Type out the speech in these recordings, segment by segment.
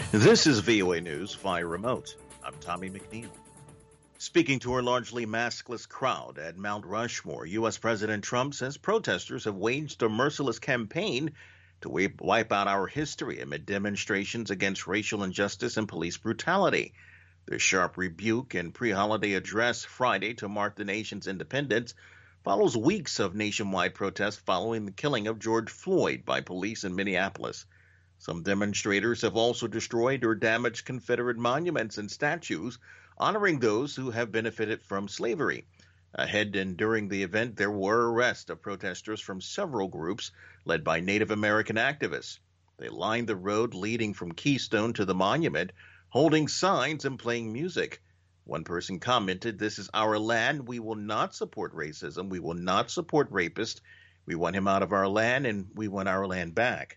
This is VOA News via remote. I'm Tommy McNeil. Speaking to a largely maskless crowd at Mount Rushmore, U.S. President Trump says protesters have waged a merciless campaign to wipe out our history amid demonstrations against racial injustice and police brutality. The sharp rebuke and pre-holiday address Friday to mark the nation's independence follows weeks of nationwide protests following the killing of George Floyd by police in Minneapolis. Some demonstrators have also destroyed or damaged Confederate monuments and statues honoring those who have benefited from slavery. Ahead and during the event, there were arrests of protesters from several groups led by Native American activists. They lined the road leading from Keystone to the monument, holding signs and playing music. One person commented, "This is our land. We will not support racism. We will not support rapists. We want him out of our land, and we want our land back."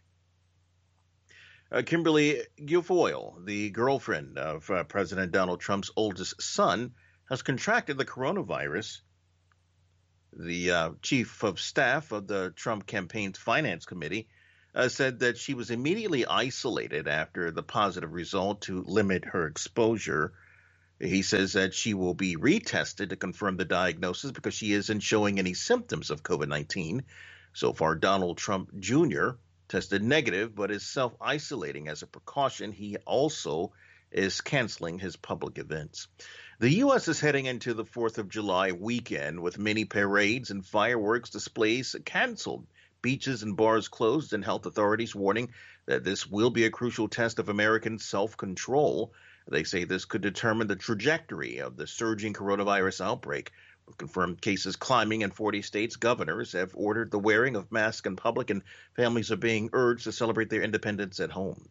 Kimberly Guilfoyle, the girlfriend of President Donald Trump's oldest son, has contracted the coronavirus. The chief of staff of the Trump campaign's finance committee said that she was immediately isolated after the positive result to limit her exposure. He says that she will be retested to confirm the diagnosis because she isn't showing any symptoms of COVID-19. So far, Donald Trump Jr. tested negative, but is self-isolating as a precaution. He also is canceling his public events. The U.S. is heading into the 4th of July weekend with many parades and fireworks displays canceled, beaches and bars closed, and health authorities warning that this will be a crucial test of American self-control. They say this could determine the trajectory of the surging coronavirus outbreak. With confirmed cases climbing in 40 states, governors have ordered the wearing of masks in public, and families are being urged to celebrate their independence at home.